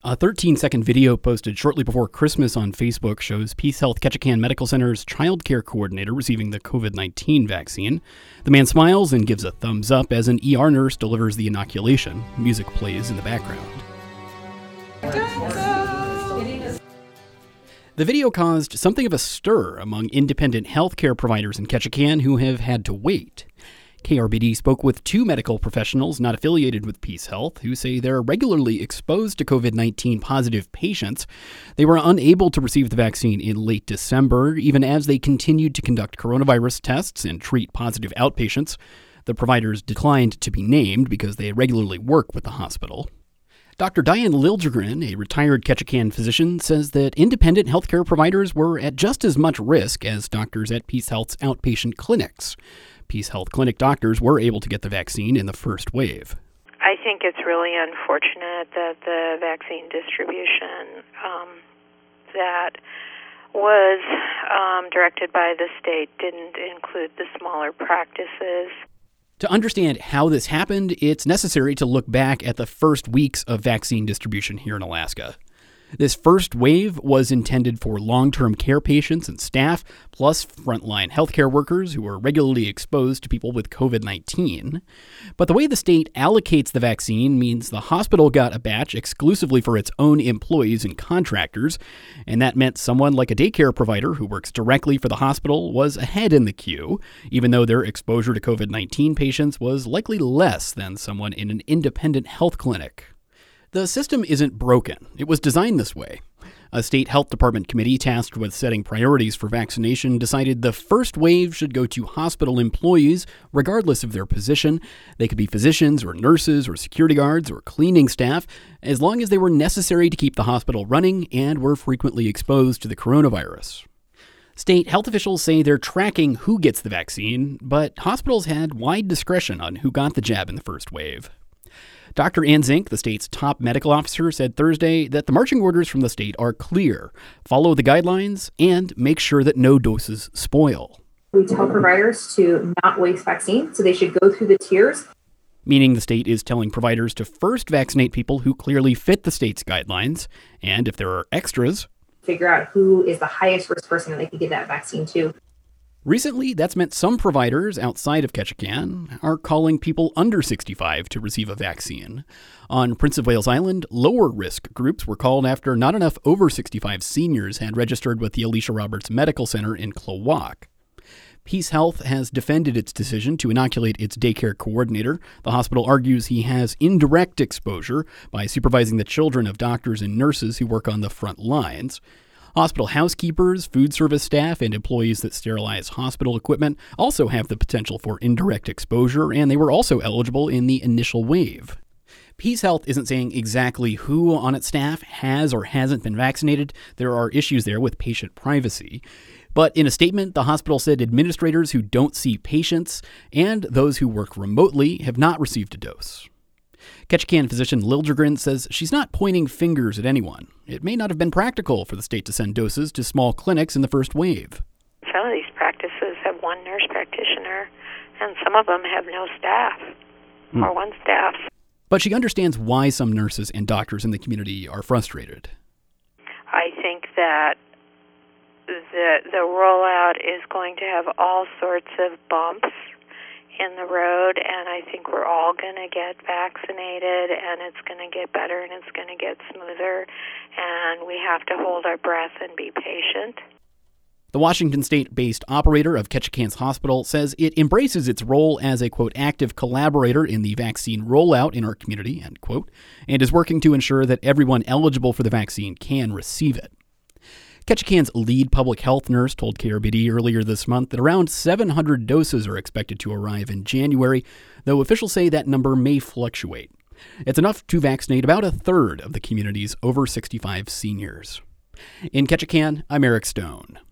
A 13-second video posted shortly before Christmas on Facebook shows Peace Health Ketchikan Medical Center's child care coordinator receiving the COVID-19 vaccine. The man smiles and gives a thumbs up as an ER nurse delivers the inoculation. Music plays in the background. The video caused something of a stir among independent healthcare providers in Ketchikan who have had to wait. KRBD spoke with two medical professionals not affiliated with Peace Health who say they're regularly exposed to COVID-19 positive patients. They were unable to receive the vaccine in late December, even as they continued to conduct coronavirus tests and treat positive outpatients. The providers declined to be named because they regularly work with the hospital. Dr. Diane Liljegren, a retired Ketchikan physician, says that independent healthcare providers were at just as much risk as doctors at Peace Health's outpatient clinics. Peace Health clinic doctors were able to get the vaccine in the first wave. I think it's really unfortunate that the vaccine distribution that was directed by the state didn't include the smaller practices. To understand how this happened, it's necessary to look back at the first weeks of vaccine distribution here in Alaska. This first wave was intended for long-term care patients and staff, plus frontline healthcare workers who are regularly exposed to people with COVID-19. But the way the state allocates the vaccine means the hospital got a batch exclusively for its own employees and contractors, and that meant someone like a daycare provider who works directly for the hospital was ahead in the queue, even though their exposure to COVID-19 patients was likely less than someone in an independent health clinic. The system isn't broken. It was designed this way. A state health department committee tasked with setting priorities for vaccination decided the first wave should go to hospital employees, regardless of their position. They could be physicians or nurses or security guards or cleaning staff, as long as they were necessary to keep the hospital running and were frequently exposed to the coronavirus. State health officials say they're tracking who gets the vaccine, but hospitals had wide discretion on who got the jab in the first wave. Dr. Ann Zink, the state's top medical officer, said Thursday that the marching orders from the state are clear. Follow the guidelines and make sure that no doses spoil. We tell providers to not waste vaccine, so they should go through the tiers. Meaning the state is telling providers to first vaccinate people who clearly fit the state's guidelines, and if there are extras, figure out who is the highest risk person that they could give that vaccine to. Recently, that's meant some providers outside of Ketchikan are calling people under 65 to receive a vaccine. On Prince of Wales Island, lower-risk groups were called after not enough over 65 seniors had registered with the Alicia Roberts Medical Center in Klawock. Peace Health has defended its decision to inoculate its daycare coordinator. The hospital argues he has indirect exposure by supervising the children of doctors and nurses who work on the front lines. Hospital housekeepers, food service staff, and employees that sterilize hospital equipment also have the potential for indirect exposure, and they were also eligible in the initial wave. Peace Health isn't saying exactly who on its staff has or hasn't been vaccinated. There are issues there with patient privacy. But in a statement, the hospital said administrators who don't see patients and those who work remotely have not received a dose. Ketchikan physician Liljegren says she's not pointing fingers at anyone. It may not have been practical for the state to send doses to small clinics in the first wave. Some of these practices have one nurse practitioner, and some of them have no staff, or one staff. But she understands why some nurses and doctors in the community are frustrated. I think that the rollout is going to have all sorts of bumps in the road, and I think we're all going to get vaccinated, and it's going to get better, and it's going to get smoother, and we have to hold our breath and be patient. The Washington State-based operator of Ketchikan's hospital says it embraces its role as a, quote, active collaborator in the vaccine rollout in our community, end quote, and is working to ensure that everyone eligible for the vaccine can receive it. Ketchikan's lead public health nurse told KRBD earlier this month that around 700 doses are expected to arrive in January, though officials say that number may fluctuate. It's enough to vaccinate about a third of the community's over 65 seniors. In Ketchikan, I'm Eric Stone.